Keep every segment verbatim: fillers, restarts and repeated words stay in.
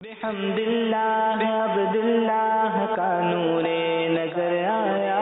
بحمداللہ عبداللہ کا نور نظر آیا،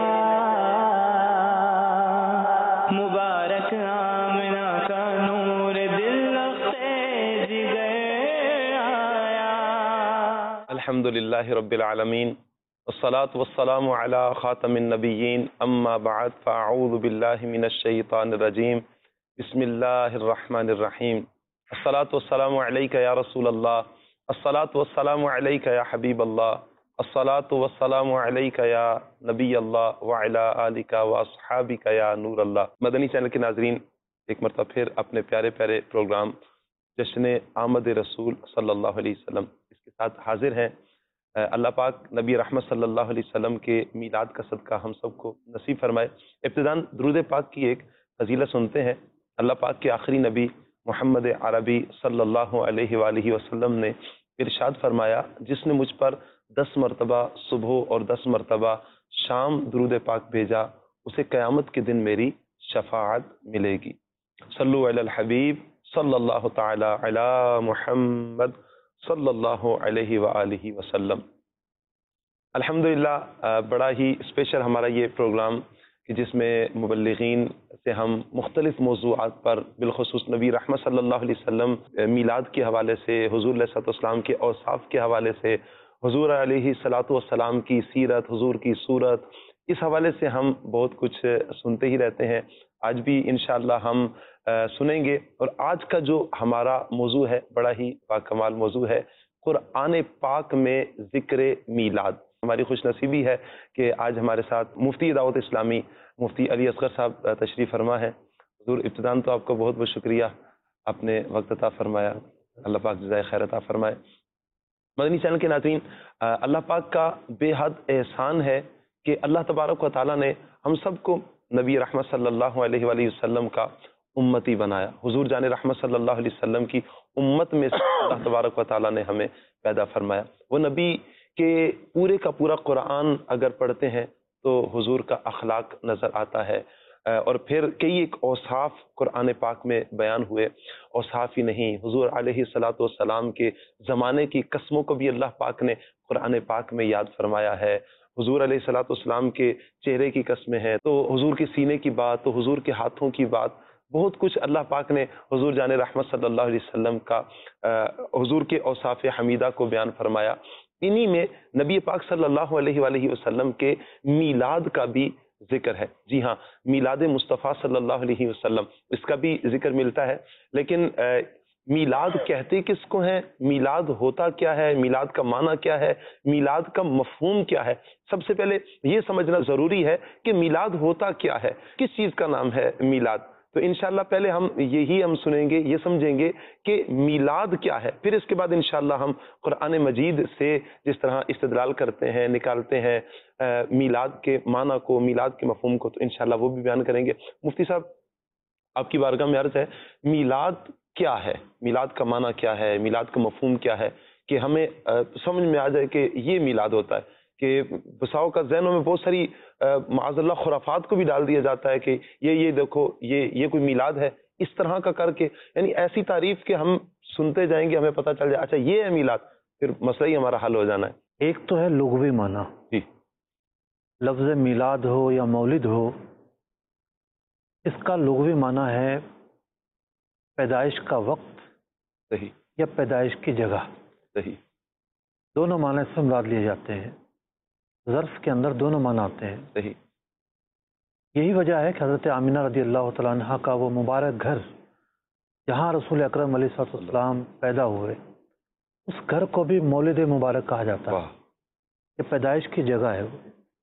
مبارک آمنہ کا نور دل سے جگر آیا۔ الحمدللہ رب العالمین، والصلاة والسلام علی خاتم النبیین، اما بعد فاعوذ باللہ من الشیطان الرجیم، بسم اللہ الرحمن الرحیم۔ الصلاة والسلام علیک یا رسول اللہ، الصلاة والسلام علیک یا حبیب اللہ، الصلاة والسلام علیک یا نبی اللہ وعلی آلک واصحابک یا نور اللہ۔ مدنی چینل کے ناظرین، ایک مرتبہ پھر اپنے پیارے پیارے پروگرام جشن آمد رسول صلی اللہ علیہ وسلم اس کے ساتھ حاضر ہیں۔ اللہ پاک نبی رحمت صلی اللہ علیہ وسلم کے میلاد کا صدقہ ہم سب کو نصیب فرمائے۔ ابتداً درود پاک کی ایک فضیلت سنتے ہیں۔ اللہ پاک کے آخری نبی محمد عربی صلی اللہ علیہ وآلہ وسلم نے ارشاد فرمایا، جس نے مجھ پر دس مرتبہ صبح اور دس مرتبہ شام درود پاک بھیجا، اسے قیامت کے دن میری شفاعت ملے گی۔ صلو علی الحبیب صلی اللہ تعالی علی محمد صلی اللہ علیہ وآلہ وسلم۔ الحمدللہ بڑا ہی اسپیشل ہمارا یہ پروگرام کہ جس میں مبلغین سے ہم مختلف موضوعات پر بالخصوص نبی رحمت صلی اللہ علیہ وسلم میلاد کے حوالے سے، حضور علیہ الصلوۃ والسلام کے اوصاف کے حوالے سے، حضور علیہ الصلوۃ والسلام کی سیرت، حضور کی صورت، اس حوالے سے ہم بہت کچھ سنتے ہی رہتے ہیں۔ آج بھی انشاءاللہ ہم سنیں گے، اور آج کا جو ہمارا موضوع ہے بڑا ہی باکمال موضوع ہے، قرآن پاک میں ذکر میلاد۔ ہماری خوش نصیبی ہے کہ آج ہمارے ساتھ مفتی دعوت اسلامی مفتی علی اصغر صاحب تشریف فرما ہے۔ حضور ابتداً تو آپ کا بہت بہت شکریہ، آپ نے وقت عطا فرمایا، اللہ پاک جزائے خیر عطا فرمائے۔ مدنی چینل کے ناظرین، اللہ پاک کا بے حد احسان ہے کہ اللہ تبارک و تعالیٰ نے ہم سب کو نبی رحمت صلی اللہ علیہ وآلہ وسلم کا امتی بنایا۔ حضور جان رحمت صلی اللہ علیہ وسلم کی امت میں سے اللہ تبارک و تعالیٰ نے ہمیں پیدا فرمایا۔ وہ نبی کہ پورے کا پورا قرآن اگر پڑھتے ہیں تو حضور کا اخلاق نظر آتا ہے، اور پھر کئی ایک اوصاف قرآن پاک میں بیان ہوئے۔ اوصاف ہی نہیں، حضور علیہ الصلوۃ والسلام کے زمانے کی قسموں کو بھی اللہ پاک نے قرآن پاک میں یاد فرمایا ہے۔ حضور علیہ الصلوۃ والسلام کے چہرے کی قسمیں ہیں تو حضور کے سینے کی بات، تو حضور کے ہاتھوں کی بات، بہت کچھ اللہ پاک نے حضور جان رحمت صلی اللہ علیہ وسلم کا حضور کے اوصاف حمیدہ کو بیان فرمایا۔ انہی میں نبی پاک صلی اللہ علیہ وآلہ وسلم کے میلاد کا بھی ذکر ہے۔ جی ہاں، میلاد مصطفیٰ صلی اللہ علیہ وسلم، اس کا بھی ذکر ملتا ہے۔ لیکن میلاد کہتے کس کو ہیں، میلاد ہوتا کیا ہے، میلاد کا معنی کیا ہے، میلاد کا مفہوم کیا ہے، سب سے پہلے یہ سمجھنا ضروری ہے کہ میلاد ہوتا کیا ہے، کس چیز کا نام ہے میلاد۔ تو انشاءاللہ پہلے ہم یہی ہم سنیں گے، یہ سمجھیں گے کہ میلاد کیا ہے، پھر اس کے بعد انشاءاللہ ہم قرآن مجید سے جس طرح استدلال کرتے ہیں، نکالتے ہیں میلاد کے معنی کو، میلاد کے مفہوم کو، تو انشاءاللہ وہ بھی بیان کریں گے۔ مفتی صاحب، آپ کی بارگاہ میں عرض ہے، میلاد کیا ہے، میلاد کا معنی کیا ہے، میلاد کا مفہوم کیا ہے، کہ ہمیں سمجھ میں آ جائے کہ یہ میلاد ہوتا ہے۔ کہ بساؤ کا ذہنوں میں بہت ساری معاذ اللہ خرافات کو بھی ڈال دیا جاتا ہے کہ یہ یہ دیکھو یہ یہ کوئی میلاد ہے، اس طرح کا کر کے، یعنی ایسی تعریف کہ ہم سنتے جائیں گے، ہمیں پتہ چل جائے اچھا یہ ہے میلاد، پھر مسئلہ ہی ہمارا حل ہو جانا ہے۔ ایک تو ہے لغوی معنی، جی، لفظ میلاد ہو یا مولد ہو، اس کا لغوی معنی ہے پیدائش کا وقت صحیح، یا پیدائش کی جگہ۔ صحیح، دونوں معنی اس میں مراد لیے جاتے ہیں، ظرف کے اندر دونوں معنی آتے ہیں۔ صحیح، یہی وجہ ہے کہ حضرت آمینہ رضی اللہ تعالیٰ عنہ کا وہ مبارک گھر جہاں رسول اکرم علیہ الصلوۃ والسلام پیدا ہوئے، اس گھر کو بھی مولد مبارک کہا جاتا ہے، یہ پیدائش کی جگہ ہے۔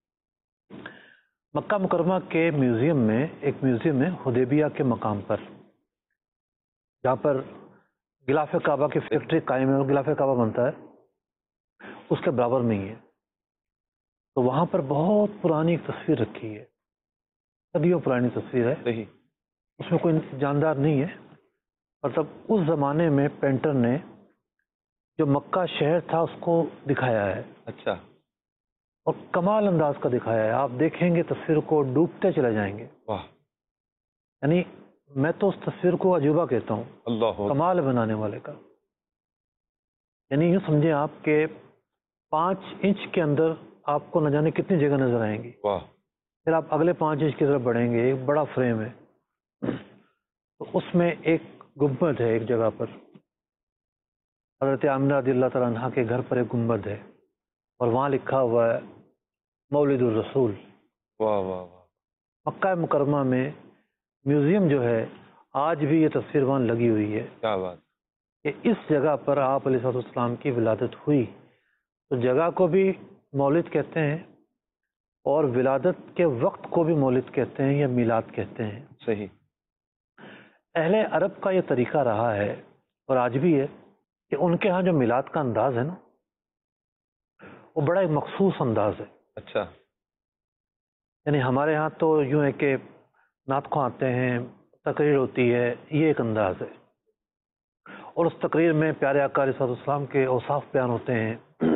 مکہ مکرمہ کے میوزیم میں، ایک میوزیم ہے حدیبیہ کے مقام پر، جہاں پر غلاف کعبہ کی فیکٹری قائم ہے اور غلاف کعبہ بنتا ہے، اس کے برابر میں ہی ہے۔ تو وہاں پر بہت پرانی ایک تصویر رکھی ہے، صدیوں پرانی تصویر ہے، صحیح، اس میں کوئی جاندار نہیں ہے، مطلب اس زمانے میں پینٹر نے جو مکہ شہر تھا اس کو دکھایا ہے، اچھا، اور کمال انداز کا دکھایا ہے۔ آپ دیکھیں گے تصویر کو ڈوبتے چلے جائیں گے۔ واہ، یعنی میں تو اس تصویر کو عجوبہ کہتا ہوں، اللہ، کمال بنانے والے کا۔ یعنی یوں سمجھیں آپ کے پانچ انچ کے اندر آپ کو نہ جانے کتنی جگہ نظر آئیں گی. واہ. پھر آپ اگلے پانچ انچ کی طرف بڑھیں گے، ایک بڑا فریم ہے، تو اس میں ایک گنبد ہے ایک جگہ پر. حضرت آمنہ رضی اللہ تعالیٰ عنہ کے گھر پر ایک گنبد ہے اور وہاں لکھا ہوا ہے مولد الرسول. واہ واہ واہ. مکہ مکرمہ میں میوزیم جو ہے آج بھی یہ تصویر وہاں لگی ہوئی ہے کیا بات. کہ اس جگہ پر آپ علیہ الصلوۃ والسلام کی ولادت ہوئی. تو جگہ کو بھی مولد کہتے ہیں اور ولادت کے وقت کو بھی مولد کہتے ہیں یا میلاد کہتے ہیں. صحیح. اہل عرب کا یہ طریقہ رہا ہے اور آج بھی ہے کہ ان کے ہاں جو میلاد کا انداز ہے نا وہ بڑا ایک مخصوص انداز ہے. اچھا. یعنی ہمارے ہاں تو یوں ہے کہ نعت خواں آتے ہیں، تقریر ہوتی ہے، یہ ایک انداز ہے، اور اس تقریر میں پیارے آقا علیہ الصلوۃ والسلام کے اوصاف بیان ہوتے ہیں.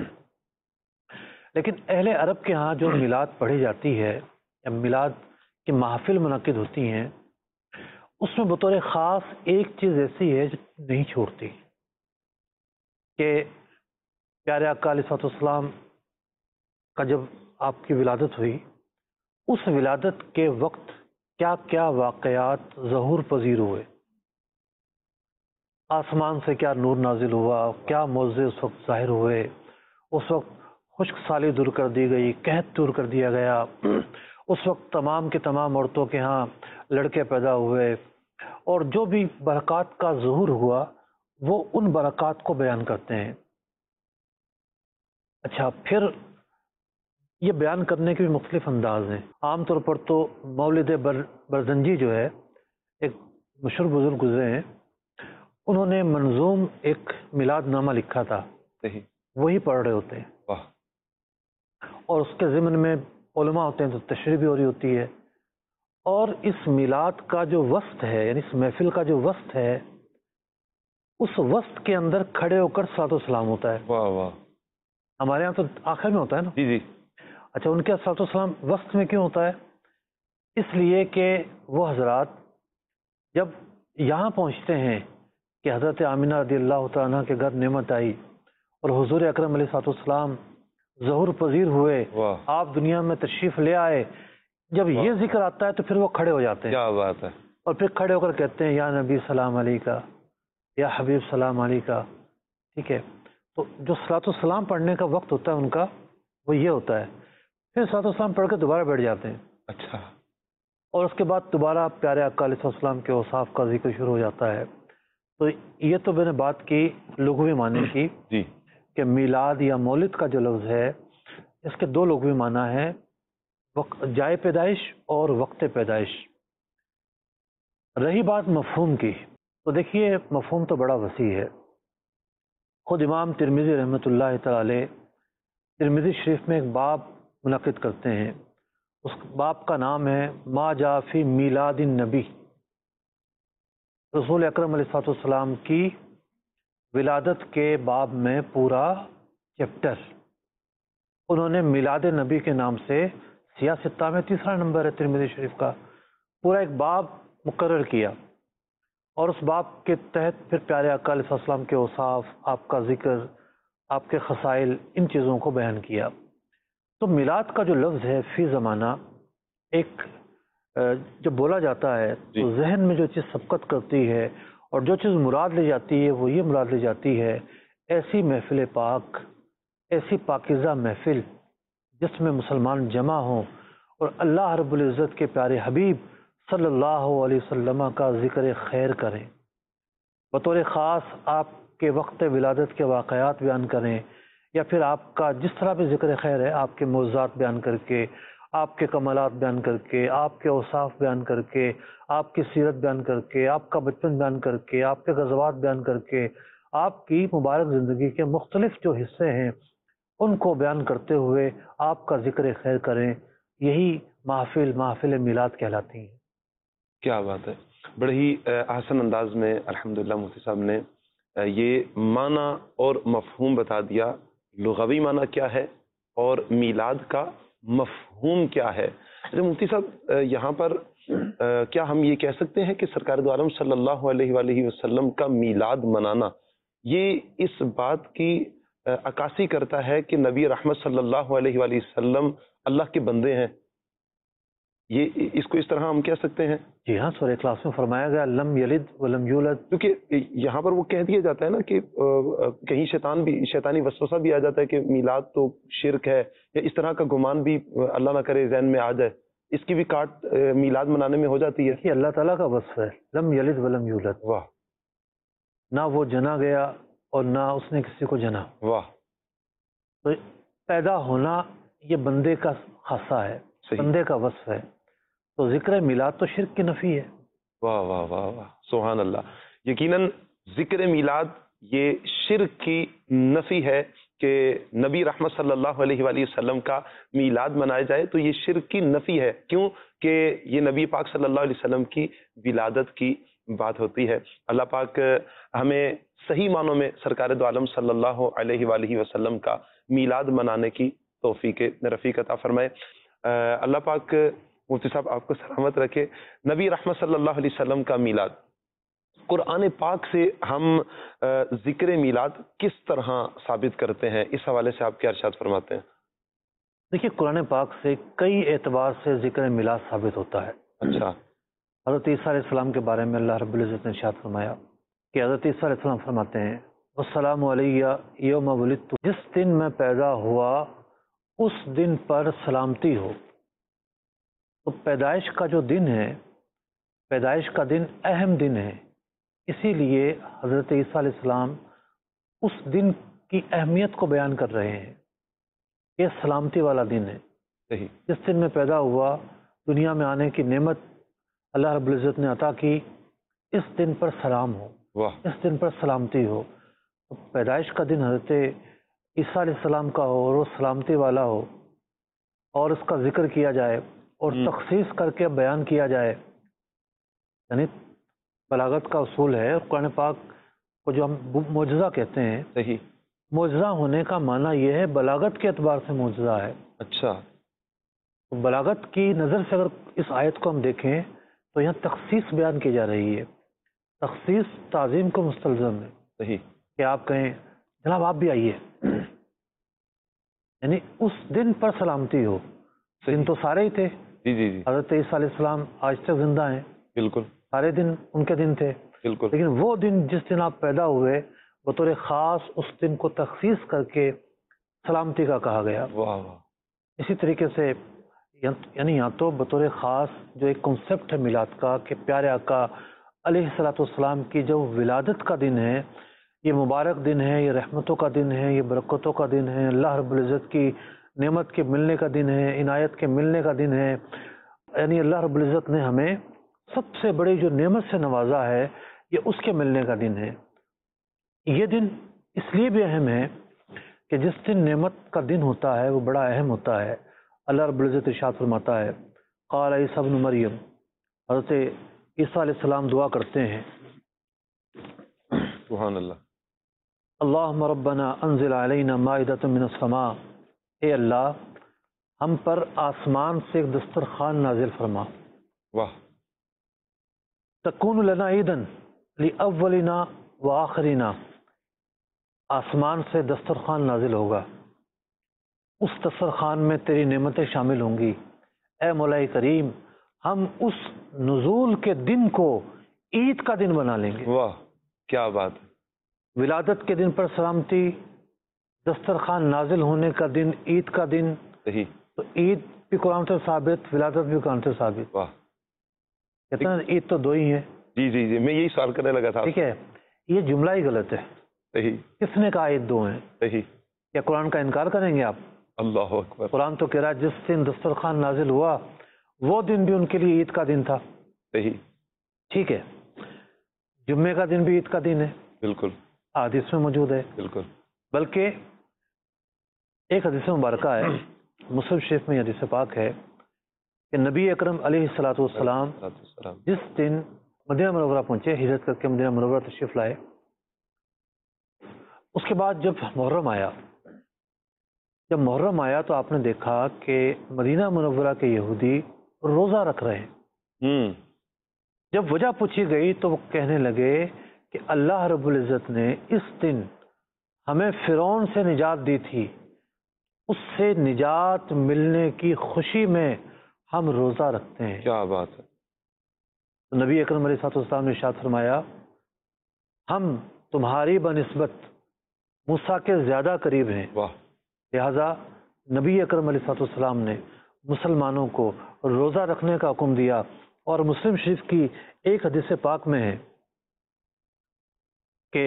لیکن اہل عرب کے ہاں جو میلاد پڑھی جاتی ہے یا میلاد کی محافل منعقد ہوتی ہیں اس میں بطور خاص ایک چیز ایسی ہے جو نہیں چھوڑتی کہ پیارے آقا علیہ الصلوۃ والسلام کا جب آپ کی ولادت ہوئی اس ولادت کے وقت کیا کیا واقعات ظہور پذیر ہوئے، آسمان سے کیا نور نازل ہوا، کیا معجزے اس وقت ظاہر ہوئے. اس وقت خشک سالی دور کر دی گئی، قحط دور کر دیا گیا. اس وقت تمام کے تمام عورتوں کے ہاں لڑکے پیدا ہوئے، اور جو بھی برکات کا ظہور ہوا وہ ان برکات کو بیان کرتے ہیں. اچھا، پھر یہ بیان کرنے کے بھی مختلف انداز ہیں. عام طور پر تو مولد بر برزنجی جو ہے ایک مشہور بزرگ گزرے ہیں، انہوں نے منظوم ایک میلاد نامہ لکھا تھا. صحیح. وہی پڑھ رہے ہوتے ہیں. واہ. اور اس کے ضمن میں علماء ہوتے ہیں تو تشریح بھی ہو رہی ہوتی ہے. اور اس میلاد کا جو وسط ہے، یعنی اس محفل کا جو وسط ہے، اس وسط کے اندر کھڑے ہو کر صلاۃ و سلام ہوتا ہے. واہ واہ. ہمارے ہاں تو آخر میں ہوتا ہے نا. جی جی. اچھا، ان کے صلاۃ و سلام وسط میں کیوں ہوتا ہے؟ اس لیے کہ وہ حضرات جب یہاں پہنچتے ہیں کہ حضرت آمنہ رضی اللہ تعالیٰ عنہ کے گھر نعمت آئی اور حضور اکرم علیہ الصلوۃ والسلام ظہور پذیر ہوئے، واہ. آپ دنیا میں تشریف لے آئے، جب یہ ذکر آتا ہے تو پھر وہ کھڑے ہو جاتے ہیں. کیا بات ہے. اور پھر کھڑے ہو کر کہتے ہیں یا نبی سلام علیکہ، یا حبیب سلام علیکہ. ٹھیک ہے، تو جو صلاۃ السلام پڑھنے کا وقت ہوتا ہے ان کا وہ یہ ہوتا ہے. پھر صلاۃ السلام پڑھ کے دوبارہ بیٹھ جاتے ہیں. اچھا. اور اس کے بعد دوبارہ پیارے آقا علیہ السلام کے اوصاف کا ذکر شروع ہو جاتا ہے. تو یہ تو میں نے بات کی لغوی معنی کی جی. کہ میلاد یا مولد کا جو لفظ ہے اس کے دو لغوی معنی ہیں، جائے پیدائش اور وقت پیدائش. رہی بات مفہوم کی تو دیکھیے مفہوم تو بڑا وسیع ہے. خود امام ترمذی رحمۃ اللہ تعالی علیہ ترمذی شریف میں ایک باب منعقد کرتے ہیں. اس باب کا نام ہے ما جاء فی میلاد النبی. رسول اکرم علیہ الصلوۃ والسلام کی ولادت کے باب میں پورا چیپٹر انہوں نے میلاد نبی کے نام سے، سیاستہ میں تیسرا نمبر ہے ترمذی شریف کا، پورا ایک باب مقرر کیا. اور اس باب کے تحت پھر پیارے آقا علیہ السلام کے اوصاف، آپ کا ذکر، آپ کے خصائل، ان چیزوں کو بیان کیا. تو میلاد کا جو لفظ ہے فی زمانہ ایک جب بولا جاتا ہے تو ذہن میں جو چیز سبقت کرتی ہے اور جو چیز مراد لی جاتی ہے وہ یہ مراد لی جاتی ہے ایسی محفل پاک، ایسی پاکیزہ محفل جس میں مسلمان جمع ہوں اور اللہ رب العزت کے پیارے حبیب صلی اللہ علیہ وسلم کا ذکر خیر کریں، بطور خاص آپ کے وقت ولادت کے واقعات بیان کریں، یا پھر آپ کا جس طرح بھی ذکر خیر ہے آپ کے معجزات بیان کر کے، آپ کے کمالات بیان کر کے، آپ کے اوصاف بیان کر کے، آپ کی سیرت بیان کر کے، آپ کا بچپن بیان کر کے، آپ کے غزوات بیان کر کے، آپ کی مبارک زندگی کے مختلف جو حصے ہیں ان کو بیان کرتے ہوئے آپ کا ذکر خیر کریں. یہی محفل محفل میلاد کہلاتی ہیں. کیا بات ہے. بڑے ہی احسن انداز میں الحمدللہ مفتی صاحب نے یہ معنی اور مفہوم بتا دیا. لغوی معنی کیا ہے اور میلاد کا مفہوم کیا ہے. اچھا مفتی صاحب، یہاں پر کیا ہم یہ کہہ سکتے ہیں کہ سرکار دو عالم صلی اللہ علیہ وآلہ وسلم کا میلاد منانا یہ اس بات کی عکاسی کرتا ہے کہ نبی رحمت صلی اللہ علیہ وآلہ وسلم اللہ کے بندے ہیں. یہ اس کو اس طرح ہم کہہ سکتے ہیں. جی ہاں، سورہ اخلاص میں فرمایا گیا لم یلد ولم یولد. کیونکہ یہاں پر وہ کہہ دیا جاتا ہے نا کہ کہیں شیطان بھی شیطانی وسوسہ بھی آ جاتا ہے کہ میلاد تو شرک ہے، یا اس طرح کا گمان بھی اللہ نہ کرے ذہن میں آ جائے، اس کی بھی کاٹ میلاد منانے میں ہو جاتی ہے. یہ اللہ تعالیٰ کا وصف ہے، لم یلد ولم یولد. واہ. نہ وہ جنا گیا اور نہ اس نے کسی کو جنا. واہ. تو پیدا ہونا یہ بندے کا خاصہ ہے، صحیح. بندے کا وصف ہے. تو ذکر میلاد تو شرک کی نفی ہے. واہ واہ واہ واہ، سبحان اللہ. یقیناً ذکر میلاد یہ شرک کی نفی ہے کہ نبی رحمت صلی اللہ علیہ وآلہ وسلم کا میلاد منایا جائے تو یہ شرک کی نفی ہے. کیوں کہ یہ نبی پاک صلی اللہ علیہ وسلم کی ولادت کی بات ہوتی ہے. اللہ پاک ہمیں صحیح معنوں میں سرکار دو عالم صلی اللہ علیہ وآلہ وسلم کا میلاد منانے کی توفیق رفیق عطا فرمائے. اللہ پاک مفتی صاحب آپ کو سلامت رکھے. نبی رحمت صلی اللہ علیہ وسلم کا میلاد، قرآن پاک سے ہم ذکر میلاد کس طرح ثابت کرتے ہیں، اس حوالے سے آپ کیا ارشاد فرماتے ہیں؟ دیکھیے قرآن پاک سے کئی اعتبار سے ذکر میلاد ثابت ہوتا ہے. اچھا. حضرت عیسیٰ علیہ السلام کے بارے میں اللہ رب العزت نے ارشاد فرمایا کہ حضرت عیسیٰ علیہ السلام فرماتے ہیں السلام علیہ یوم ولدت، جس دن میں پیدا ہوا اس دن پر سلامتی ہو. تو پیدائش کا جو دن ہے، پیدائش کا دن اہم دن ہے، اسی لیے حضرت عیسیٰ علیہ السلام اس دن کی اہمیت کو بیان کر رہے ہیں. یہ سلامتی والا دن ہے. صحیح. جس دن میں پیدا ہوا، دنیا میں آنے کی نعمت اللہ رب العزت نے عطا کی، اس دن پر سلام ہو. واہ. اس دن پر سلامتی ہو. تو پیدائش کا دن حضرت عیسیٰ علیہ السلام کا ہو اور وہ سلامتی والا ہو، اور اس کا ذکر کیا جائے اور تخصیص کر کے بیان کیا جائے. یعنی بلاغت کا اصول ہے، قرآن پاک کو جو ہم معجزہ کہتے ہیں، صحیح، معجزہ ہونے کا معنی یہ ہے بلاغت کے اعتبار سے معجزہ ہے. اچھا. بلاغت کی نظر سے اگر اس آیت کو ہم دیکھیں تو یہاں تخصیص بیان کی جا رہی ہے. تخصیص تعظیم کو مستلزم ہے. صحیح. کہ آپ کہیں جناب آپ بھی آئیے، یعنی اس دن پر سلامتی ہو. دن تو سارے ہی تھے. جی جی جی. حضرت عیسیٰ علیہ السلام آج تک زندہ ہیں. بالکل. سارے دن ان کے دن تھے. بالکل. لیکن وہ دن جس دن آپ پیدا ہوئے بطور خاص اس دن کو تخصیص کر کے سلامتی کا کہا گیا. واہ واہ. اسی طریقے سے یعنی یہاں تو بطور خاص جو ایک کنسپٹ ہے میلاد کا کہ پیارے آقا علیہ الصلوۃ والسلام کی جو ولادت کا دن ہے، یہ مبارک دن ہے، یہ رحمتوں کا دن ہے، یہ برکتوں کا دن ہے، اللہ رب العزت کی نعمت کے ملنے کا دن ہے، عنایت کے ملنے کا دن ہے. یعنی اللہ رب العزت نے ہمیں سب سے بڑی جو نعمت سے نوازا ہے یہ اس کے ملنے کا دن ہے. یہ دن اس لیے بھی اہم ہے کہ جس دن نعمت کا دن ہوتا ہے وہ بڑا اہم ہوتا ہے. اللہ رب العزت ارشاد فرماتا ہے قال عیسیٰ ابن مریم، حضرت عیسیٰ علیہ السلام دعا کرتے ہیں سبحان اللہ. اللہم ربنا انزل علینا مائدۃ من السماء، اے اللہ ہم پر آسمان سے ایک دسترخوان نازل فرما. واہ. تکون لنا عیدن لاولنا وآخرنا، آسمان سے دسترخوان نازل ہوگا، اس دسترخوان میں تیری نعمتیں شامل ہوں گی. اے مولا کریم ہم اس نزول کے دن کو عید کا دن بنا لیں گے. واہ کیا بات ہے. ولادت کے دن پر سلامتی، دسترخوان نازل ہونے کا دن عید کا دن. صحیح. تو عید بھی قرآن سے ثابت، ولادت بھی قرآن سے ثابت. واہ. کہتے ہیں عید تو دو ہی ہیں. جی جی جی میں یہی سوال کرنے لگا تھا. ٹھیک ہے، یہ جملہ ہی غلط ہے. صحیح. کس نے کہا عید دو ہیں؟ صحیح. کیا قرآن کا انکار کریں گے آپ؟ اللہ اکبر. قرآن تو کہہ رہا ہے جس دن دسترخوان نازل ہوا وہ دن بھی ان کے لیے عید کا دن تھا. صحیح. ٹھیک ہے، جمعے کا دن بھی عید کا دن ہے. بالکل. حدیث میں موجود ہے. بالکل. بلکہ ایک حدیث مبارکہ ہے، مسلم شریف میں حدیث پاک ہے کہ نبی اکرم علیہ الصلوۃ والسلام جس دن مدینہ منورہ پہنچے، ہجرت کر کے مدینہ منورہ تشریف لائے، اس کے بعد جب محرم آیا جب محرم آیا تو آپ نے دیکھا کہ مدینہ منورہ کے یہودی روزہ رکھ رہے ہیں. ہوں. جب وجہ پوچھی گئی تو وہ کہنے لگے کہ اللہ رب العزت نے اس دن ہمیں فرعون سے نجات دی تھی، اس سے نجات ملنے کی خوشی میں ہم روزہ رکھتے ہیں۔ کیا بات ہے۔ تو نبی اکرم علیہ الصلوۃ والسلام نے ارشاد فرمایا ہم تمہاری بنسبت موسیٰ کے زیادہ قریب ہیں، واہ، لہذا نبی اکرم علیہ الصلوۃ والسلام نے مسلمانوں کو روزہ رکھنے کا حکم دیا۔ اور مسلم شریف کی ایک حدیث پاک میں ہے کہ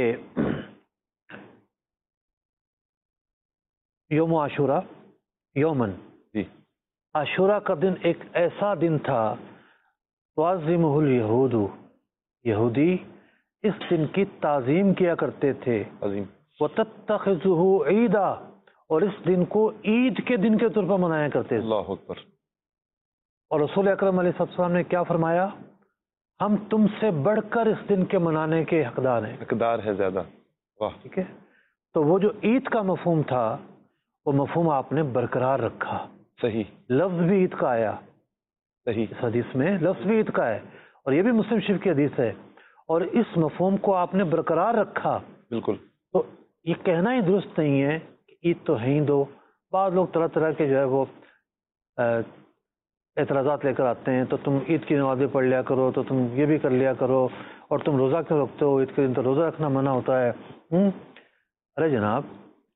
یوم عاشورہ یومن، جی، عاشورہ کا دن ایک ایسا دن تھا تعظمہ الیہود، یہودی اس دن کی تعظیم کیا کرتے تھے، عظیم، وَتَتَّخِذُهُ عیدا، اور اس دن کو عید کے دن کے طور پر منایا کرتے تھے۔ اللہ اکبر۔ اور رسول اکرم علیہ السلام نے کیا فرمایا؟ ہم تم سے بڑھ کر اس دن کے منانے کے حقدار ہیں۔ حقدار ہے زیادہ، واہ، ٹھیک ہے، تو وہ جو عید کا مفہوم تھا وہ مفہوم آپ نے برقرار رکھا۔ صحیح، لفظ بھی عید کا آیا صحیح، اس حدیث میں، لفظ بھی عید کا ہے، اور یہ بھی مسلم شریف کی حدیث ہے، اور اس مفہوم کو آپ نے برقرار رکھا۔ بالکل، تو یہ کہنا ہی درست نہیں ہے کہ عید تو ہے ہی دو۔ بعض لوگ طرح طرح کے جو ہے وہ اعتراضات لے کر آتے ہیں، تو تم عید کی نمازیں پڑھ لیا کرو، تو تم یہ بھی کر لیا کرو، اور تم روزہ کیوں رکھتے ہو؟ عید کے دن تو روزہ رکھنا منع ہوتا ہے۔ ہوں ارے جناب،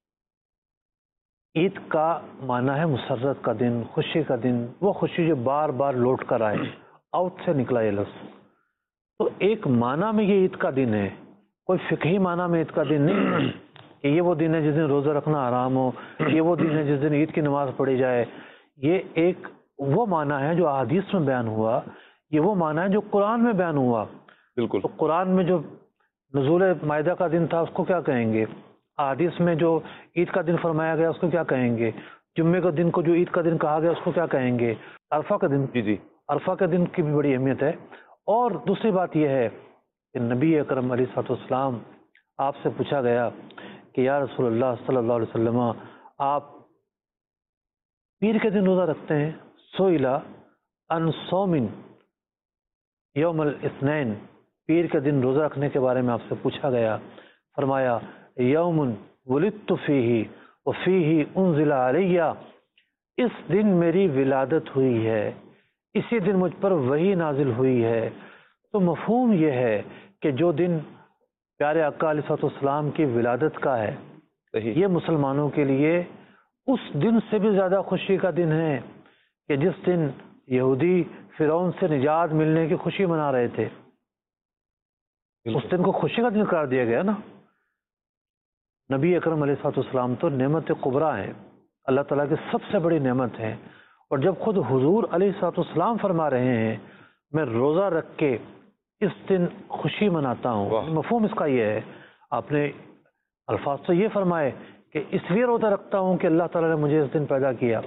عید کا معنی ہے مسرت کا دن، خوشی کا دن، وہ خوشی جو بار بار لوٹ کر آئے، آؤٹ سے نکلا یہ لفظ۔ تو ایک معنی میں یہ عید کا دن ہے، کوئی فقہی معنی میں عید کا دن نہیں ہے کہ یہ وہ دن ہے جس دن روزہ رکھنا حرام ہو، یہ وہ دن ہے جس دن عید کی نماز پڑھی جائے۔ یہ ایک وہ معنی ہے جو احادیث میں بیان ہوا، یہ وہ معنی ہے جو قرآن میں بیان ہوا۔ بالکل، تو قرآن میں جو نزول مائدہ کا دن تھا اس کو کیا کہیں گے؟ احادیث میں جو عید کا دن فرمایا گیا اس کو کیا کہیں گے؟ جمعے کا دن کو جو عید کا دن کہا گیا اس کو کیا کہیں گے؟ عرفہ کا دن، جی جی، عرفہ کے دن کی بھی بڑی اہمیت ہے۔ اور دوسری بات یہ ہے کہ نبی اکرم علیہ الصلوۃ والسلام آپ سے پوچھا گیا کہ یا رسول اللہ صلی اللہ علیہ وسلم، آپ پیر کے دن روزہ رکھتے ہیں؟ سئل عن صوم یوم الاثنین، پیر کے دن روزہ رکھنے کے بارے میں آپ سے پوچھا گیا، فرمایا یوم ولدت فیہ وفیہ انزل علیہ، اس دن میری ولادت ہوئی ہے، اسی دن مجھ پر وحی نازل ہوئی ہے۔ تو مفہوم یہ ہے کہ جو دن پیارے آقا علیہ الصلوۃ والسلام کی ولادت کا ہے، صحیح، یہ مسلمانوں کے لیے اس دن سے بھی زیادہ خوشی کا دن ہے کہ جس دن یہودی فرعون سے نجات ملنے کی خوشی منا رہے تھے۔ اس دن کو خوشی کا دن قرار دیا گیا نا۔ نبی اکرم علیہ الصلوۃ والسلام تو نعمت کبریٰ ہیں، اللہ تعالیٰ کی سب سے بڑی نعمت ہے، اور جب خود حضور علیہ الصلوۃ والسلام فرما رہے ہیں میں روزہ رکھ کے اس دن خوشی مناتا ہوں، مفہوم اس کا یہ ہے، آپ نے الفاظ تو یہ فرمائے کہ اس لیے روزہ رکھتا ہوں کہ اللہ تعالیٰ نے مجھے اس دن پیدا کیا،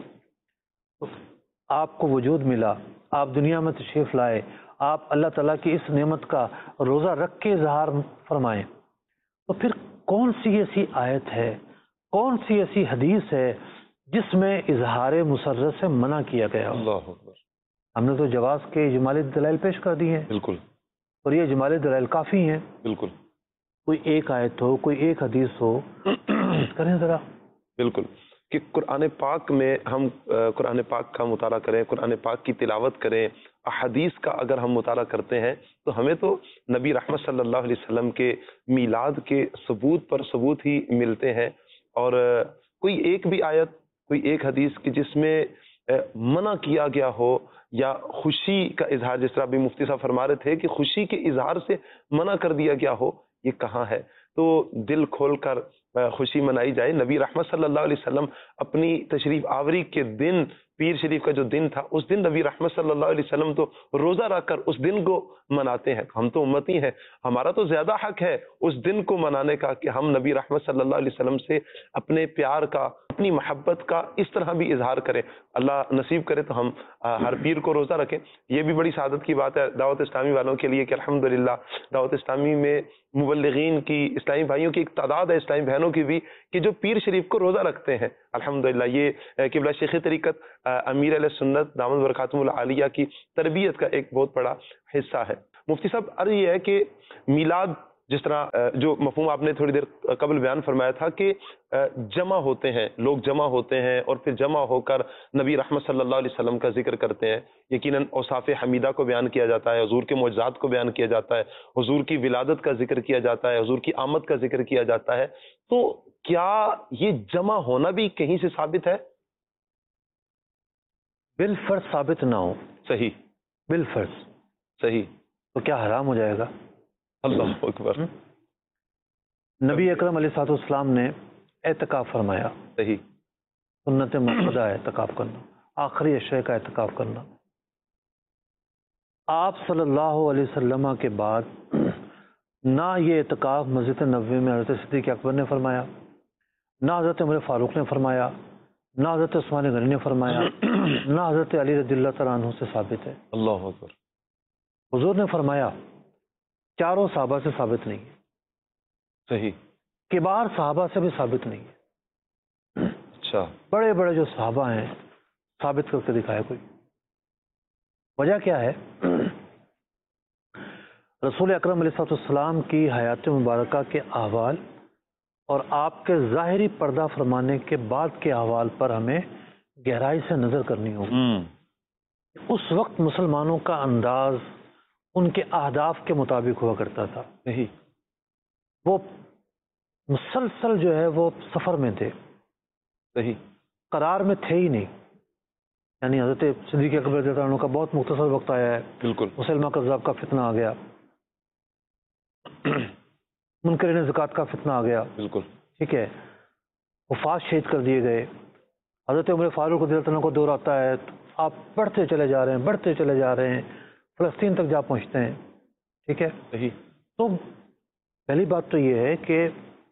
آپ کو وجود ملا، آپ دنیا میں تشریف لائے، آپ اللہ تعالیٰ کی اس نعمت کا روزہ رکھ کے اظہار فرمائیں، تو پھر کون سی ایسی آیت ہے، کون سی ایسی حدیث ہے جس میں اظہار مسرت سے منع کیا گیا؟ اللہ اکبر۔ ہم نے تو جواز کے اجمالی دلائل پیش کر دی ہیں، بالکل، اور یہ اجمالی دلائل کافی ہیں، بالکل، کوئی ایک آیت ہو، کوئی ایک حدیث ہو، کریں ذرا۔ بالکل، کہ قرآن پاک میں ہم قرآن پاک کا مطالعہ کریں، قرآن پاک کی تلاوت کریں، احادیث کا اگر ہم مطالعہ کرتے ہیں تو ہمیں تو نبی رحمت صلی اللہ علیہ وسلم کے میلاد کے ثبوت پر ثبوت ہی ملتے ہیں، اور کوئی ایک بھی آیت، کوئی ایک حدیث کی جس میں منع کیا گیا ہو یا خوشی کا اظہار، جس طرح بھی مفتی صاحب فرما رہے تھے کہ خوشی کے اظہار سے منع کر دیا گیا ہو، یہ کہاں ہے؟ تو دل کھول کر خوشی منائی جائے۔ نبی رحمت صلی اللہ علیہ وسلم اپنی تشریف آوری کے دن، پیر شریف کا جو دن تھا، اس دن نبی رحمت صلی اللہ علیہ وسلم تو روزہ رکھ کر اس دن کو مناتے ہیں۔ ہم تو امتی ہیں، ہمارا تو زیادہ حق ہے اس دن کو منانے کا کہ ہم نبی رحمت صلی اللہ علیہ وسلم سے اپنے پیار کا، اپنی محبت کا اس طرح بھی اظہار کریں۔ اللہ نصیب کرے تو ہم ہر پیر کو روزہ رکھیں۔ یہ بھی بڑی سعادت کی بات ہے دعوت اسلامی والوں کے لیے کہ الحمدللہ دعوت اسلامی میں مبلغین کی، اسلامی بھائیوں کی ایک تعداد ہے، اسلامی بہنوں کی بھی، کہ جو پیر شریف کو روزہ رکھتے ہیں۔ الحمدللہ یہ قبلہ شیخ طریقت امیر علیہ سنت دامت برکاتہم العالیہ کی تربیت کا ایک بہت بڑا حصہ ہے۔ مفتی صاحب عرض یہ ہے کہ میلاد جس طرح جو مفہوم آپ نے تھوڑی دیر قبل بیان فرمایا تھا کہ جمع ہوتے ہیں، لوگ جمع ہوتے ہیں اور پھر جمع ہو کر نبی رحمت صلی اللہ علیہ وسلم کا ذکر کرتے ہیں، یقیناً اوصاف حمیدہ کو بیان کیا جاتا ہے، حضور کے معجزات کو بیان کیا جاتا ہے، حضور کی ولادت کا ذکر کیا جاتا ہے، حضور کی آمد کا ذکر کیا جاتا ہے، تو کیا یہ جمع ہونا بھی کہیں سے ثابت ہے؟ بالفرض ثابت نہ ہو، صحیح، بالفرض صحیح، تو کیا حرام ہو جائے گا؟ اللہ اکبر۔ نبی اکرم علیہ الصلوۃ والسلام نے اعتکاف فرمایا، صحیح، سنت مؤکدہ ہے اعتکاف کرنا، آخری اشیاء کا اعتکاف کرنا۔ آپ صلی اللہ علیہ وسلم کے بعد نہ یہ اعتکاف مسجد نبوی میں حضرت صدیق اکبر نے فرمایا، نہ حضرت عمر فاروق نے فرمایا، نہ حضرت عثمان غنی نے فرمایا، نہ حضرت علی رضی اللہ تعالیٰ عنہ سے ثابت ہے۔ اللہ اکبر۔ حضور نے فرمایا، چاروں صحابہ سے ثابت نہیں ہے، صحیح، کبار صحابہ سے بھی ثابت نہیں ہے۔ اچھا، بڑے بڑے جو صحابہ ہیں ثابت کر کے دکھائے کوئی۔ وجہ کیا ہے؟ رسول اکرم علیہ الصلوۃ والسلام کی حیات مبارکہ کے احوال اور آپ کے ظاہری پردہ فرمانے کے بعد کے احوال پر ہمیں گہرائی سے نظر کرنی ہوگی۔ اس وقت مسلمانوں کا انداز ان کے اہداف کے مطابق ہوا کرتا تھا۔ صحیح، وہ مسلسل جو ہے وہ سفر میں تھے، صحیح، قرار میں تھے ہی نہیں۔ یعنی حضرت صدیق اکبر رضی اللہ عنہ کا بہت مختصر وقت آیا ہے، بالکل، مسلمہ کذاب کا فتنہ آ گیا، منکرین زکوٰۃ کا فتنہ آ گیا، بالکل، ٹھیک ہے، وفات شہید کر دیے گئے۔ حضرت عمر فاروق رضی اللہ عنہ کو دور آتا ہے، آپ بڑھتے چلے جا رہے ہیں، بڑھتے چلے جا رہے ہیں، فلسطین تک جا پہنچتے ہیں، ٹھیک ہے۔ صحیح، تو پہلی بات تو یہ ہے کہ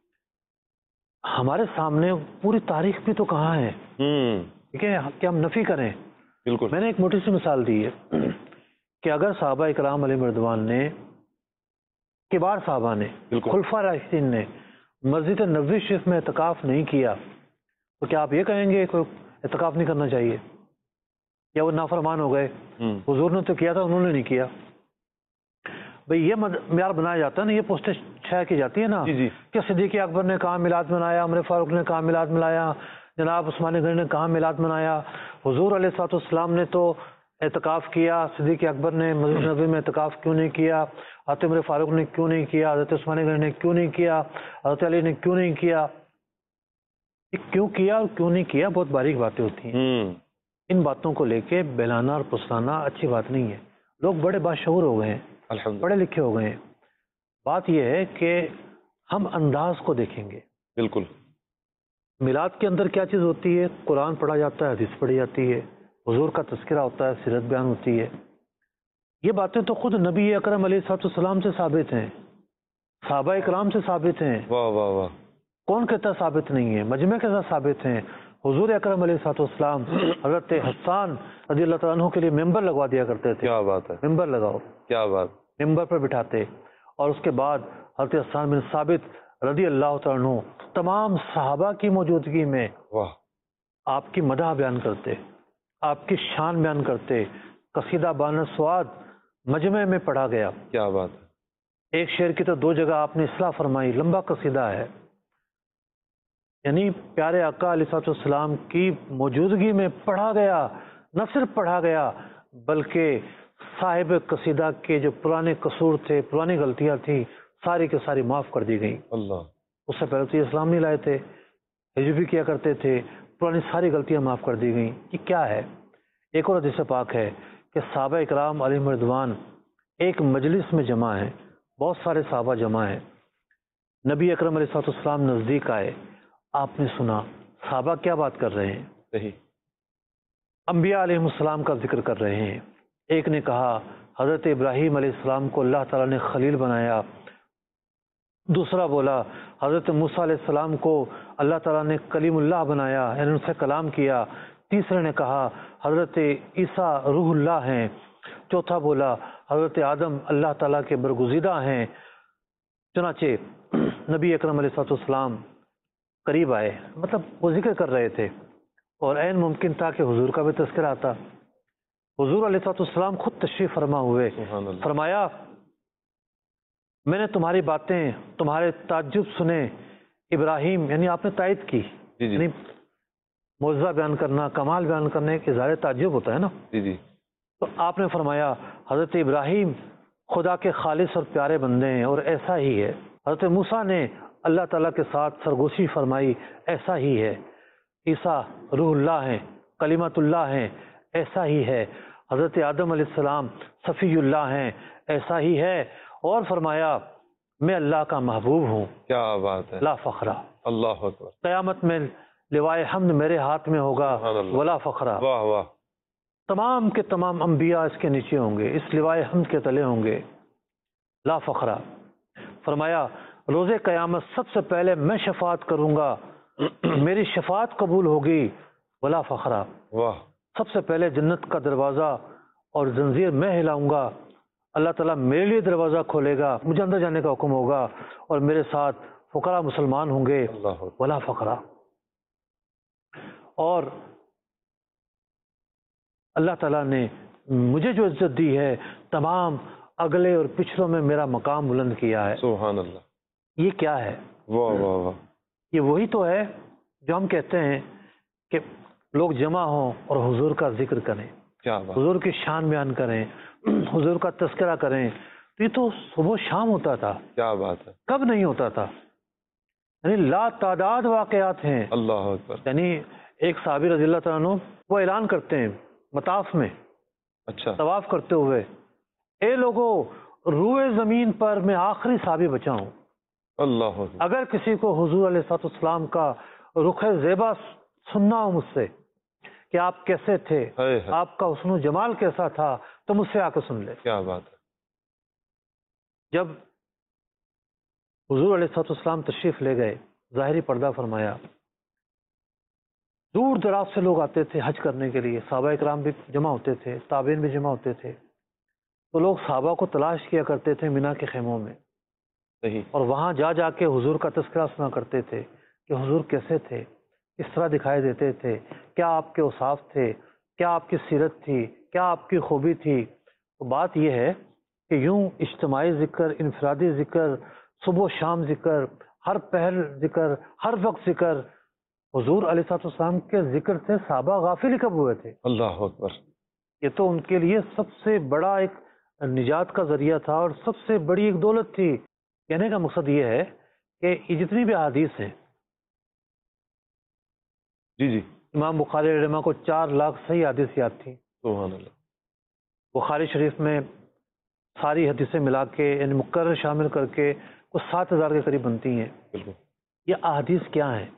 ہمارے سامنے پوری تاریخ بھی تو کہاں ہے، ہوں، ٹھیک ہے، کہ ہم نفی کریں۔ بالکل، میں نے ایک موٹی سی مثال دی ہے کہ اگر صحابہ اکرام علیہ رضوان نے، کبار صحابہ نے، بالکل، خلفاء راشدین نے مسجد نبوی شریف میں اعتکاف نہیں کیا تو کیا آپ یہ کہیں گے کہ اعتکاف نہیں کرنا چاہیے یا وہ نافرمان ہو گئے؟ ہوں، حضور نے تو کیا تھا، انہوں نے نہیں کیا۔ بھئی یہ معیار بنایا جاتا ہے نا، یہ پوسٹیں چھایا کی جاتی ہے نا، جی جی، کہ صدیق اکبر نے کہاں میلاد منایا، عمر فاروق نے کہاں میلاد منایا، جناب عثمان غنی نے کہاں میلاد منایا، حضور علیہ الصلوۃ والسلام نے تو اعتکاف کیا، صدیق اکبر نے مسجد نبوی میں اعتکاف کیوں نہیں کیا، حضرت عمر فاروق نے کیوں نہیں کیا، حضرت عثمان غنی نے کیوں نہیں کیا، حضرت علی نے کیوں نہیں کیا۔ یہ کیوں کیا اور کیوں نہیں کیا بہت باریک باتیں ہوتی ہیں، ہوں، ان باتوں کو لے کے بہلانا اور پسلانا اچھی بات نہیں ہے۔ لوگ بڑے باشعور ہو گئے ہیں، الحمد، پڑھے لکھے ہو گئے ہیں، بات یہ ہے کہ ہم انداز کو دیکھیں گے۔ بالکل، میلاد کے اندر کیا چیز ہوتی ہے؟ قرآن پڑھا جاتا ہے، حدیث پڑھی جاتی ہے، حضور کا تذکرہ ہوتا ہے، سیرت بیان ہوتی ہے۔ یہ باتیں تو خود نبی اکرم علیہ الصلوۃ والسلام سے ثابت ہیں، صحابہ اکرام سے ثابت ہیں۔ واہ واہ واہ، کون کہتا ثابت نہیں ہے؟ مجمع کے ساتھ ثابت ہیں۔ حضور اکرم علیہ الصلوۃ والسلام حضرت حسان رضی اللہ تعالیٰ عنہ کے لیے ممبر لگوا دیا کرتے تھے، کیا بات ہے، ممبر لگاؤ، کیا بات، ممبر پر بٹھاتے، اور اس کے بعد حضرت حسان بن ثابت رضی اللہ تعالیٰ عنہ تمام صحابہ کی موجودگی میں واہ، آپ کی مدح بیان کرتے، آپ کی شان بیان کرتے۔ قصیدہ بان سواد مجمع میں پڑھا گیا، کیا بات ہے، ایک شعر کی تو دو جگہ آپ نے اصلاح فرمائی، لمبا قصیدہ ہے۔ یعنی پیارے آقا علیہ الصلوۃ والسلام کی موجودگی میں پڑھا گیا، نہ صرف پڑھا گیا بلکہ صاحب قصیدہ کے جو پرانے قصور تھے، پرانی غلطیاں تھیں، ساری کے ساری معاف کر دی گئیں۔ اللہ، اس سے پہلے تو یہ اسلام نہیں لائے تھے، ہجو بھی کیا کرتے تھے، پرانی ساری غلطیاں معاف کر دی گئیں۔ یہ کیا ہے؟ ایک اور حدیث پاک ہے کہ صحابہ اکرام علیہم رضوان ایک مجلس میں جمع ہیں، بہت سارے صحابہ جمع ہیں، نبی اکرم علیہ الصلوۃ والسلام نزدیک آئے، آپ نے سنا صحابہ کیا بات کر رہے ہیں، صحیح، انبیاء علیہ السلام کا ذکر کر رہے ہیں۔ ایک نے کہا حضرت ابراہیم علیہ السلام کو اللہ تعالیٰ نے خلیل بنایا، دوسرا بولا حضرت موسیٰ علیہ السلام کو اللہ تعالیٰ نے کلیم اللہ بنایا، یعنی ان سے کلام کیا، تیسرے نے کہا حضرت عیسیٰ روح اللہ ہیں، چوتھا بولا حضرت آدم اللہ تعالیٰ کے برگزیدہ ہیں۔ چنانچہ نبی اکرم علیہ الصلوۃ والسلام قریب آئے، مطلب وہ ذکر کر رہے تھے، اور عین ممکن تھا کہ حضور کا بھی تذکرہ آتا۔ حضور علیہ الصلوۃ والسلام خود تشریف فرما ہوئے، سبحان اللہ، فرمایا میں نے تمہاری باتیں، تمہارے تعجب سنے، ابراہیم یعنی آپ نے تائید کی، جی جی یعنی معجزہ بیان کرنا، کمال بیان کرنے کے اظہار تعجب ہوتا ہے نا. جی جی تو آپ نے فرمایا حضرت ابراہیم خدا کے خالص اور پیارے بندے ہیں اور ایسا ہی ہے. حضرت موسیٰ نے اللہ تعالیٰ کے ساتھ سرگوشی فرمائی، ایسا ہی ہے. عیسیٰ روح اللہ ہیں، کلمت اللہ ہیں، ایسا ہی ہے. حضرت آدم علیہ السلام صفی اللہ ہیں، ایسا ہی ہے. اور فرمایا میں اللہ کا محبوب ہوں، کیا بات ہے، لا فخرا. اللہ اکبر. قیامت میں لوائے حمد میرے ہاتھ میں ہوگا، سبحان اللہ. ولا فخرا. واہ واہ. تمام کے تمام انبیاء اس کے نیچے ہوں گے، اس لوائے حمد کے تلے ہوں گے، لا فخرا. فرمایا روز قیامت سب سے پہلے میں شفاعت کروں گا، میری شفاعت قبول ہوگی، ولا فخرا. واہ. سب سے پہلے جنت کا دروازہ اور زنجیر میں ہلاؤں گا، اللہ تعالیٰ میرے لیے دروازہ کھولے گا، مجھے اندر جانے کا حکم ہوگا، اور میرے ساتھ فقراء مسلمان ہوں گے، اللہ اکبر. ولا فخرا. اور اللہ تعالیٰ نے مجھے جو عزت دی ہے، تمام اگلے اور پچھلوں میں میرا مقام بلند کیا ہے. سبحان اللہ. یہ کیا ہے؟ واہ واہ واہ. یہ وہی تو ہے جو ہم کہتے ہیں کہ لوگ جمع ہوں اور حضور کا ذکر کریں، کیا بات. حضور کی شان بیان کریں، حضور کا تذکرہ کریں. تو یہ تو صبح و شام ہوتا تھا، کیا بات ہے. کب نہیں ہوتا تھا. یعنی لا تعداد واقعات ہیں. اللہ اکبر. یعنی ایک صحابی رضی اللہ تعالیٰ عنہ وہ اعلان کرتے ہیں مطاف میں اچھا. طواف کرتے ہوئے، اے لوگوں روئے زمین پر میں آخری صحابی بچا ہوں، اللہ اکبر. اگر کسی کو حضور علیہ الصلوۃ والسلام کا رخ زیبا سننا ہو مجھ سے کہ آپ کیسے تھے، ہائے ہائے. آپ کا حسن و جمال کیسا تھا، تو مجھ سے آ کے سن لے. کیا بات ہے. جب حضور علیہ الصلوۃ والسلام تشریف لے گئے، ظاہری پردہ فرمایا، دور دراز سے لوگ آتے تھے حج کرنے کے لیے، صحابہ اکرام بھی جمع ہوتے تھے، تابعین بھی جمع ہوتے تھے. تو لوگ صحابہ کو تلاش کیا کرتے تھے مینا کے خیموں میں، صحیح. اور وہاں جا جا کے حضور کا تذکرہ سنا کرتے تھے کہ حضور کیسے تھے، کس طرح دکھائی دیتے تھے، کیا آپ کے اوصاف تھے، کیا آپ کی سیرت تھی، کیا آپ کی خوبی تھی. تو بات یہ ہے کہ یوں اجتماعی ذکر، انفرادی ذکر، صبح و شام ذکر، ہر پہر ذکر، ہر وقت ذکر، حضور علیہ الصلوۃ والسلام کے ذکر سے صحابہ غافل ہی کب ہوئے تھے. اللہ اکبر. یہ تو ان کے لیے سب سے بڑا ایک نجات کا ذریعہ تھا اور سب سے بڑی ایک دولت تھی. کہنے کا مقصد یہ ہے کہ یہ جتنی بھی احادیث ہیں، جی جی. امام بخاری رحمہ اللہ کو چار لاکھ صحیح حدیث یاد تھی. سبحان اللہ. بخاری شریف میں ساری حدیثیں ملا کے یعنی مقرر شامل کر کے کچھ سات ہزار کے قریب بنتی ہیں. بالکل. یہ احادیث کیا ہیں؟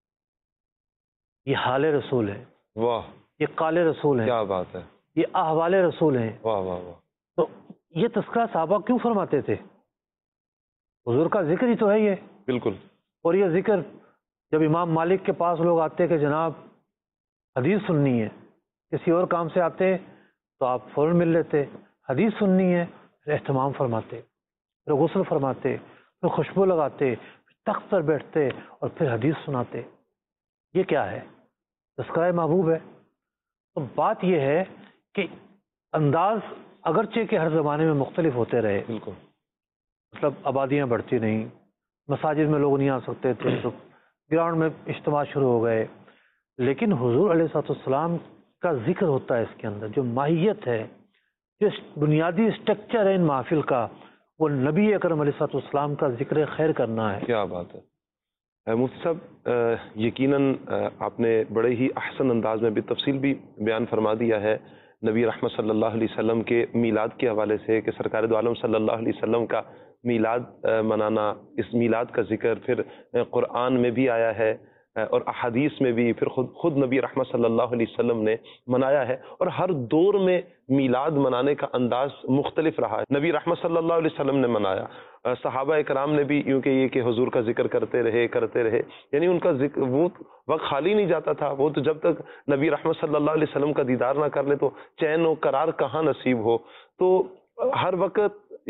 یہ حال رسول ہیں، واہ. یہ قال رسول ہیں، کیا بات ہے. یہ احوال رسول ہیں. واہ واہ واہ. تو یہ تذکرہ صحابہ کیوں فرماتے تھے؟ حضور کا ذکر ہی تو ہے یہ. بالکل. اور یہ ذکر جب امام مالک کے پاس لوگ آتے کہ جناب حدیث سننی ہے، کسی اور کام سے آتے تو آپ فوراً مل لیتے، حدیث سننی ہے پھر اہتمام فرماتے، پھر غسل فرماتے، پھر خوشبو لگاتے، پھر تخت پر بیٹھتے اور پھر حدیث سناتے. یہ کیا ہے؟ تذکرہ محبوب ہے. تو بات یہ ہے کہ انداز اگرچہ کہ ہر زمانے میں مختلف ہوتے رہے، بالکل. مطلب آبادیاں بڑھتی نہیں، مساجد میں لوگ نہیں آ سکتے تھے تو گراؤنڈ میں اجتماع شروع ہو گئے، لیکن حضور علیہ الصلوۃ والسلام کا ذکر ہوتا ہے. اس کے اندر جو ماہیت ہے، جو بنیادی اسٹرکچر ہے ان محافل کا، وہ نبی اکرم علیہ الصلوۃ والسلام کا ذکر خیر کرنا ہے. کیا بات ہے. مفتی صاحب یقیناً آپ نے بڑے ہی احسن انداز میں بھی تفصیل بھی بیان فرما دیا ہے نبی رحمت صلی اللہ علیہ وسلم کے میلاد کے حوالے سے کہ سرکار دو عالم صلی اللہ علیہ وسلم کا میلاد منانا، اس میلاد کا ذکر پھر قرآن میں بھی آیا ہے اور احادیث میں بھی، پھر خود خود نبی رحمت صلی اللہ علیہ وسلم نے منایا ہے، اور ہر دور میں میلاد منانے کا انداز مختلف رہا ہے. نبی رحمت صلی اللہ علیہ وسلم نے منایا، صحابہ کرام نے بھی یوں کہ یہ کہ حضور کا ذکر کرتے رہے کرتے رہے یعنی ان کا ذکر وہ وقت خالی نہیں جاتا تھا. وہ تو جب تک نبی رحمت صلی اللہ علیہ وسلم کا دیدار نہ کر لے تو چین و قرار کہاں نصیب ہو. تو ہر وقت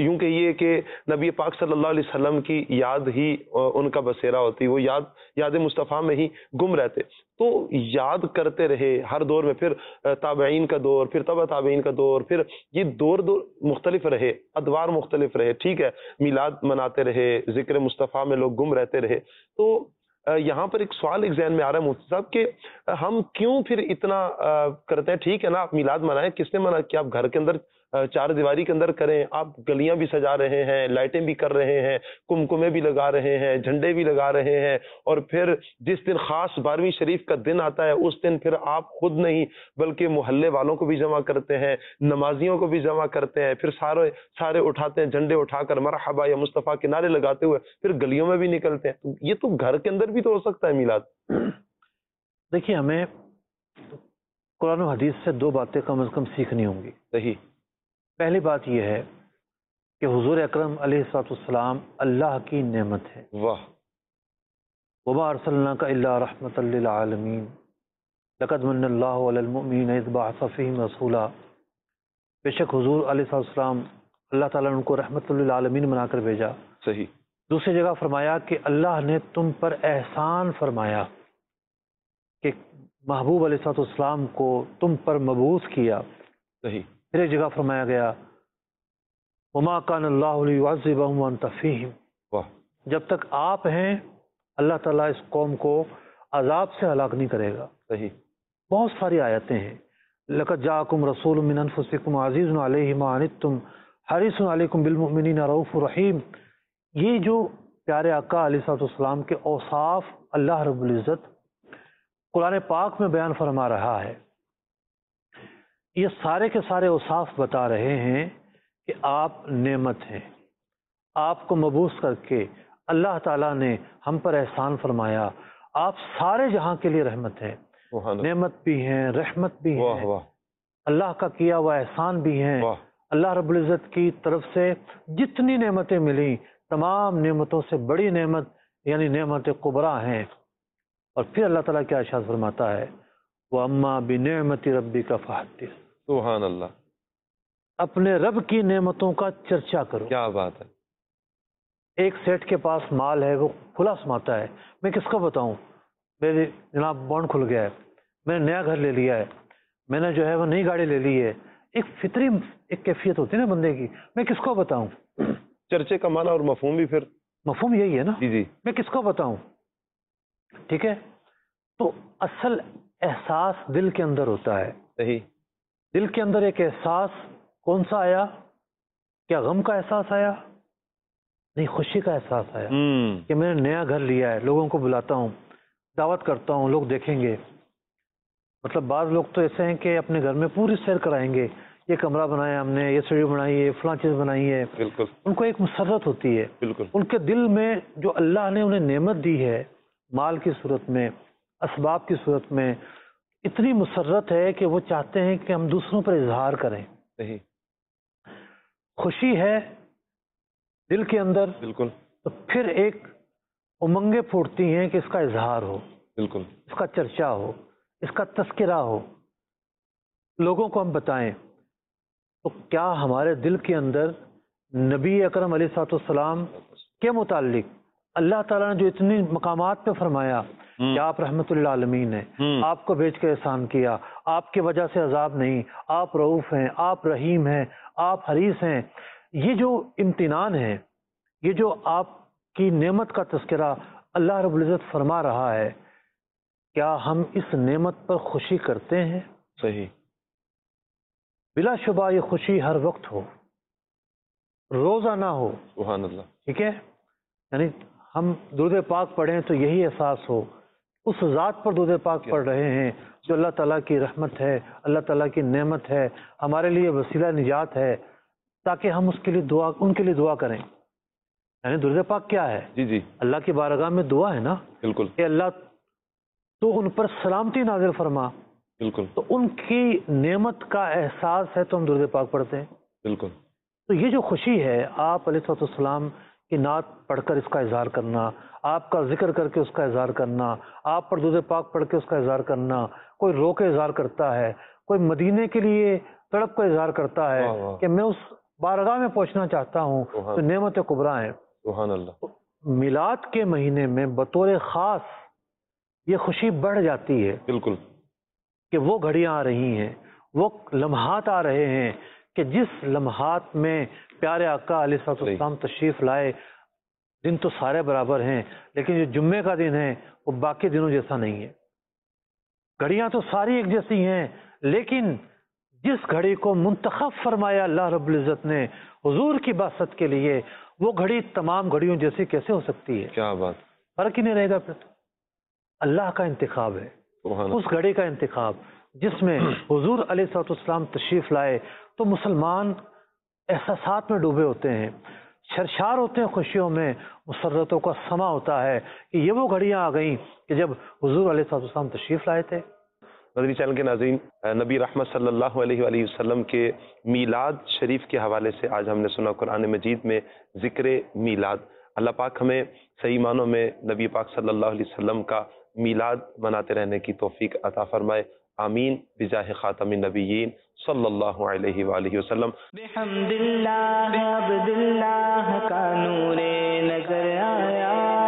یوں کہیے کہ نبی پاک صلی اللہ علیہ وسلم کی یاد ہی ان کا بسیرا ہوتی، وہ یاد یاد مصطفیٰ میں ہی گم رہتے، تو یاد کرتے رہے ہر دور میں، پھر تابعین کا دور، پھر تبع تابعین کا دور، پھر یہ دور دور مختلف رہے، ادوار مختلف رہے، ٹھیک ہے، میلاد مناتے رہے، ذکر مصطفیٰ میں لوگ گم رہتے رہے. تو یہاں پر ایک سوال ایک ذہن میں آ رہا ہے مفتی صاحب کہ ہم کیوں پھر اتنا کرتے ہیں؟ ٹھیک ہے نا، آپ میلاد منائیں، کس نے منع کیا؟ آپ گھر کے اندر چار دیواری کے اندر کریں، آپ گلیاں بھی سجا رہے ہیں، لائٹیں بھی کر رہے ہیں، کمکمے بھی لگا رہے ہیں، جھنڈے بھی لگا رہے ہیں، اور پھر جس دن خاص بارہویں شریف کا دن آتا ہے اس دن پھر آپ خود نہیں بلکہ محلے والوں کو بھی جمع کرتے ہیں، نمازیوں کو بھی جمع کرتے ہیں، پھر سارے سارے اٹھاتے ہیں جھنڈے اٹھا کر مرحبا یا مصطفیٰ کے نعرے لگاتے ہوئے پھر گلیوں میں بھی نکلتے ہیں. یہ تو گھر کے اندر بھی تو ہو سکتا ہے میلاد. دیکھیے، ہمیں قرآن و حدیث سے دو باتیں کم از کم سیکھنی ہوں گی. صحیح. پہلی بات یہ ہے کہ حضور اکرم علیہ الصلوۃ والسلام اللہ کی نعمت ہے. واہ. وما ارسلناک الا رحمۃ للعالمین لقد من اللہ علی المؤمنین اذ بعث فیہم رسولا. بے شک حضور علیہ الصلوۃ والسلام اللہ تعالیٰ نے ان کو رحمت للعالمین بنا کر بھیجا. صحیح. دوسری جگہ فرمایا کہ اللہ نے تم پر احسان فرمایا کہ محبوب علیہ الصلوۃ والسلام کو تم پر مبعوث کیا. صحیح. پھر ایک جگہ فرمایا گیا وما کان اللہ لیعذبہم وانت فیہم. واہ. جب تک آپ ہیں اللہ تعالیٰ اس قوم کو عذاب سے ہلاک نہیں کرے گا. صحیح. بہت ساری آیتیں ہیں. لقد جاءکم رسول من انفسکم عزیز علیہ ما عنتم حریص علیکم بالمؤمنین رؤوف رحیم. یہ جو پیارے آقا علیہ الصلوۃ والسلام کے اوصاف اللہ رب العزت قرآن پاک میں بیان فرما رہا ہے، یہ سارے کے سارے اوصاف بتا رہے ہیں کہ آپ نعمت ہیں. آپ کو مبعوث کر کے اللہ تعالیٰ نے ہم پر احسان فرمایا. آپ سارے جہاں کے لیے رحمت ہیں، نعمت بھی ہیں، رحمت بھی ہیں، اللہ کا کیا ہوا احسان بھی ہیں. اللہ رب العزت کی طرف سے جتنی نعمتیں ملی تمام نعمتوں سے بڑی نعمت یعنی نعمت کبریٰ ہیں. اور پھر اللہ تعالیٰ کیا ارشاد فرماتا ہے وَأَمَّا بِنِعْمَةِ رَبِّكَ فَحَدِّثْ. سبحان اللہ. اپنے رب کی نعمتوں کا چرچا کرو. کیا بات ہے. ایک سیٹ کے پاس مال ہے، وہ کھلا سماتا ہے، میں کس کو بتاؤں میرے جناب بانڈ کھل گیا ہے، میں نے نیا گھر لے لیا ہے، میں نے جو ہے وہ نئی گاڑی لے لی ہے. ایک فطری ایک کیفیت ہوتی ہے نا بندے کی، میں کس کو بتاؤں. چرچے کا معنی اور مفہوم بھی پھر مفہوم یہی ہے نا. جی جی. میں کس کو بتاؤں. ٹھیک ہے. تو اصل احساس دل کے اندر ہوتا ہے. صحیح. دل کے اندر ایک احساس کون سا آیا؟ کیا غم کا احساس آیا؟ نہیں، خوشی کا احساس آیا کہ میں نے نیا گھر لیا ہے، لوگوں کو بلاتا ہوں، دعوت کرتا ہوں، لوگ دیکھیں گے. مطلب بعض لوگ تو ایسے ہیں کہ اپنے گھر میں پوری سیر کرائیں گے، یہ کمرہ بنایا ہم نے، یہ سیڑھی بنائی ہے، فلاں چیز بنائی ہے. بالکل. ان کو ایک مسرت ہوتی ہے. بالکل. ان کے دل میں جو اللہ نے انہیں نعمت دی ہے مال کی صورت میں، اسباب کی صورت میں، اتنی مسرت ہے کہ وہ چاہتے ہیں کہ ہم دوسروں پر اظہار کریں. صحیح. خوشی ہے دل کے اندر. بالکل. تو پھر ایک امنگیں پھوٹتی ہیں کہ اس کا اظہار ہو. بالکل. اس کا چرچا ہو، اس کا تذکرہ ہو، لوگوں کو ہم بتائیں. تو کیا ہمارے دل کے اندر نبی اکرم علیہ الصلوۃ والسلام کے متعلق اللہ تعالیٰ نے جو اتنی مقامات پہ فرمایا کہ آپ رحمت للعالمین ہیں، آپ کو بھیج کے احسان کیا، آپ کی وجہ سے عذاب نہیں، آپ رؤوف ہیں، آپ رحیم ہیں، آپ حریص ہیں، یہ جو امتنان ہے، یہ جو آپ کی نعمت کا تذکرہ اللہ رب العزت فرما رہا ہے، کیا ہم اس نعمت پر خوشی کرتے ہیں؟ صحیح. بلا شبہ یہ خوشی ہر وقت ہو، روزہ نہ ہو. سبحان اللہ. ٹھیک ہے. یعنی ہم درود پاک پڑھیں تو یہی احساس ہو اس ذات پر درود پاک پڑھ رہے ہیں جو اللہ تعالیٰ کی رحمت ہے، اللہ تعالیٰ کی نعمت ہے، ہمارے لیے وسیلہ نجات ہے، تاکہ ہم اس کے لیے دعا ان کے لیے دعا کریں. یعنی درود پاک کیا ہے؟ جی جی. اللہ کی بارگاہ میں دعا ہے نا. بالکل. کہ اللہ تو ان پر سلامتی نازل فرما. بالکل. تو ان کی نعمت کا احساس ہے تو ہم درود پاک پڑھتے ہیں. بالکل. تو یہ جو خوشی ہے، آپ علیہ الصلوۃ والسلام کی نعت پڑھ کر اس کا اظہار کرنا، آپ کا ذکر کر کے اس کا اظہار کرنا، آپ پر درود پاک پڑھ کے اس کا اظہار کرنا، کوئی رو کے اظہار کرتا ہے، کوئی مدینے کے لیے تڑپ کا اظہار کرتا ہے کہ میں اس بارگاہ میں پہنچنا چاہتا ہوں سبحان تو نعمت کبریٰ ہے. سبحان اللہ. میلاد کے مہینے میں بطور خاص یہ خوشی بڑھ جاتی ہے بالکل کہ وہ گھڑیاں آ رہی ہیں، وہ لمحات آ رہے ہیں کہ جس لمحات میں پیارے آقا علیہ الصلوۃ والسلام تشریف لائے. دن تو سارے برابر ہیں لیکن جو جمعے کا دن ہے وہ باقی دنوں جیسا نہیں ہے. گھڑیاں تو ساری ایک جیسی ہیں لیکن جس گھڑی کو منتخب فرمایا اللہ رب العزت نے حضور کی بعثت کے لیے، وہ گھڑی تمام گھڑیوں جیسی کیسے ہو سکتی ہے؟ کیا بات. فرق ہی نہیں رہے گا. پھر اللہ کا انتخاب ہے، سبحان اس گھڑی کا انتخاب جس میں حضور علیہ الصلوۃ والسلام تشریف لائے. تو مسلمان احساسات میں ڈوبے ہوتے ہیں، سرشار ہوتے ہیں خوشیوں میں، مسرتوں کا سما ہوتا ہے کہ یہ وہ گھڑیاں آ گئیں کہ جب حضور علیہ الصلوۃ والسلام تشریف لائے تھے. مدنی چینل کے ناظرین، نبی رحمت صلی اللہ علیہ وآلہ وسلم کے میلاد شریف کے حوالے سے آج ہم نے سنا قرآن مجید میں ذکر میلاد. اللہ پاک ہمیں صحیح معنوں میں نبی پاک صلی اللہ علیہ وسلم کا میلاد مناتے رہنے کی توفیق عطا فرمائے. آمین بجاہ خاتم النبیین صلی اللہ علیہ وآلہ وسلم. بحمد اللہ عبد اللہ کا نور نظر آیا.